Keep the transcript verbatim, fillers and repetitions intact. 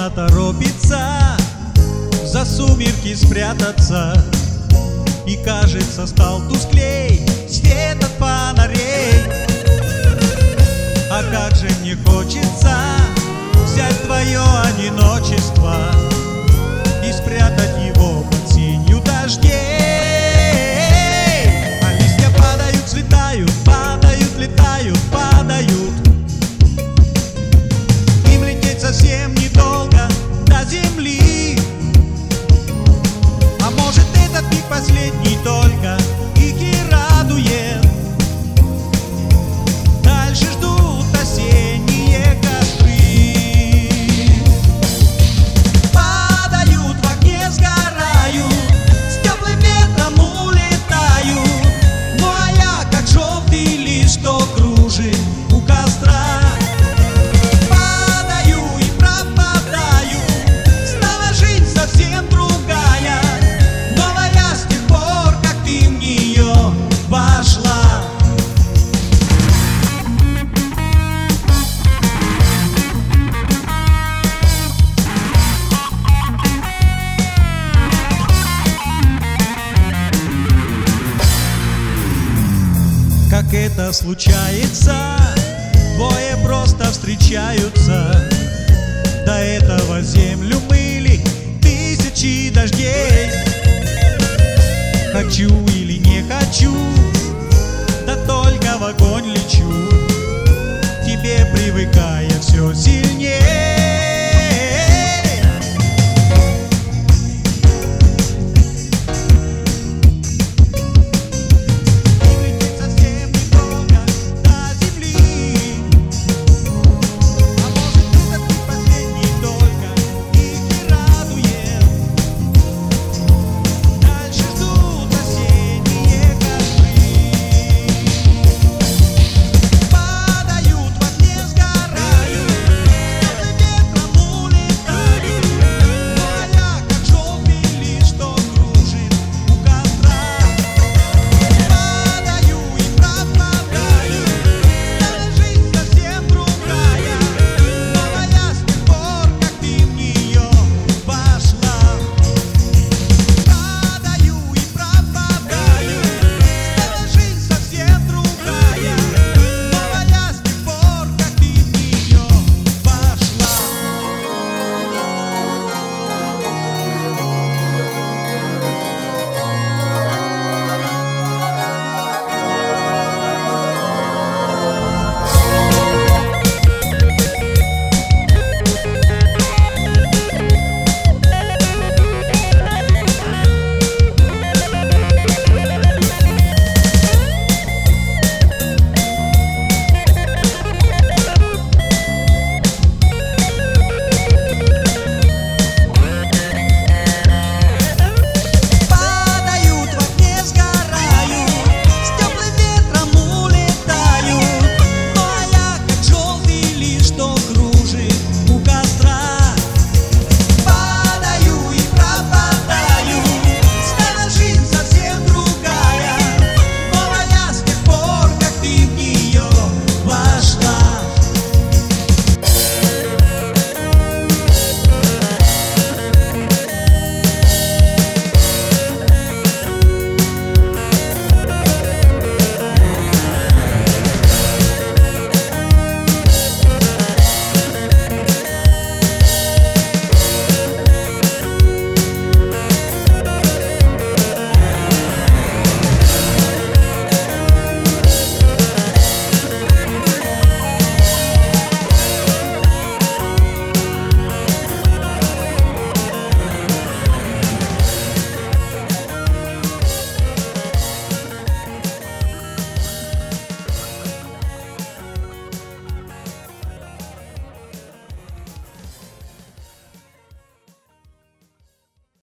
Она торопится за сумерки спрятаться, и, кажется, стал тусклей свет от фонарей. А как же мне хочется взять твое одиночество и спрятать его под сенью дождей. А листья падают, взлетают, падают, летают, падают. Им лететь совсем недолго до земли. А может, этот миг последний только их и радует. Дальше ждут осенние костры. Падают в огне, сгорают, с теплым ветром улетают. Ну а я, как желтый лист, что кружит у костра, падаю и пропадаю. Стала жизнь совсем другая, новая с тех пор, как ты в нее вошла. Как это случается, двое просто встречаются. До этого землю мыли тысячи дождей. Хочу или не хочу,